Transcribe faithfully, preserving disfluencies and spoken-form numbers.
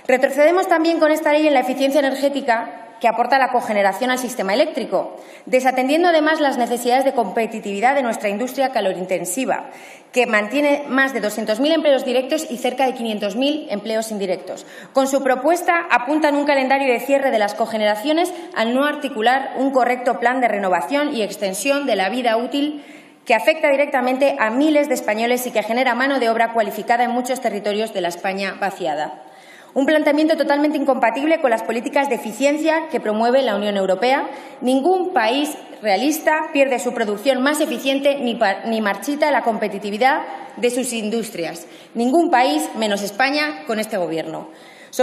Retrocedemos también con esta ley en la eficiencia energética que aporta la cogeneración al sistema eléctrico, desatendiendo además las necesidades de competitividad de nuestra industria calorintensiva, que mantiene más de doscientos mil empleos directos y cerca de quinientos mil empleos indirectos. Con su propuesta apuntan un calendario de cierre de las cogeneraciones al no articular un correcto plan de renovación y extensión de la vida útil que afecta directamente a miles de españoles y que genera mano de obra cualificada en muchos territorios de la España vaciada. Un planteamiento totalmente incompatible con las políticas de eficiencia que promueve la Unión Europea. Ningún país realista pierde su producción más eficiente ni, ni marchita la competitividad de sus industrias. Ningún país, menos España, con este Gobierno.